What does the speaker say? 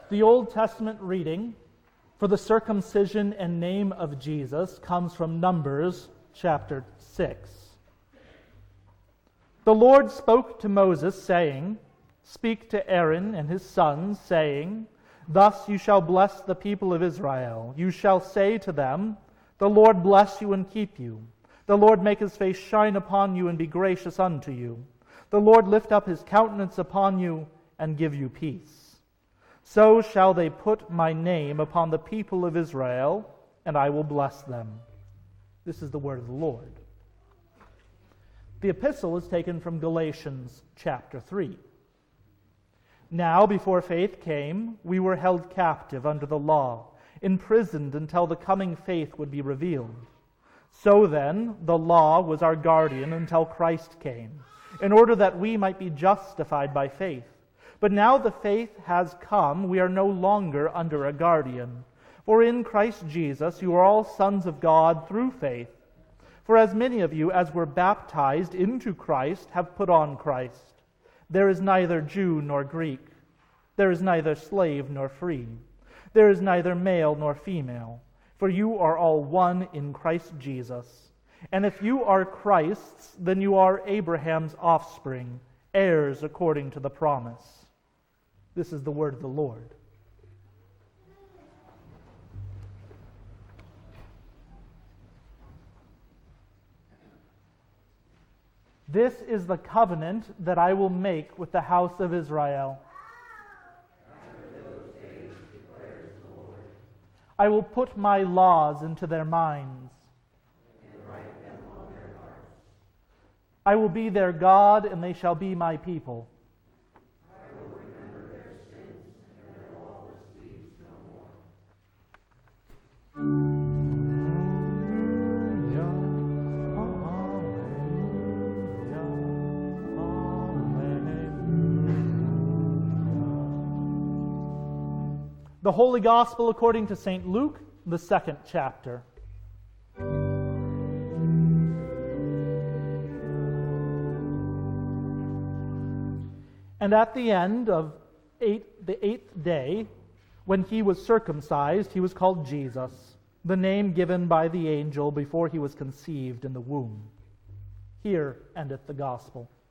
The Old Testament reading for the circumcision and name of Jesus comes from Numbers chapter 6. The Lord spoke to Moses, saying, "Speak to Aaron and his sons, saying, Thus you shall bless the people of Israel. You shall say to them, The Lord bless you and keep you. The Lord make his face shine upon you and be gracious unto you. The Lord lift up his countenance upon you and give you peace. So shall they put my name upon the people of Israel, and I will bless them." This is the word of the Lord. The epistle is taken from Galatians chapter 3. Now, before faith came, we were held captive under the law, imprisoned until the coming faith would be revealed. So then, the law was our guardian until Christ came, in order that we might be justified by faith. But now the faith has come, we are no longer under a guardian. For in Christ Jesus you are all sons of God through faith. For as many of you as were baptized into Christ have put on Christ. There is neither Jew nor Greek. There is neither slave nor free. There is neither male nor female. For you are all one in Christ Jesus. And if you are Christ's, then you are Abraham's offspring, heirs according to the promise. This is the word of the Lord. This is the covenant that I will make with the house of Israel. After those days, declares the Lord, I will put my laws into their minds, and write them on their hearts. I will be their God, and they shall be my people. I will remember their sins and their lawless deeds no more. The Holy Gospel according to St. Luke, the 2nd chapter. And at the end of the 8th day, when he was circumcised, he was called Jesus, the name given by the angel before he was conceived in the womb. Here endeth the Gospel.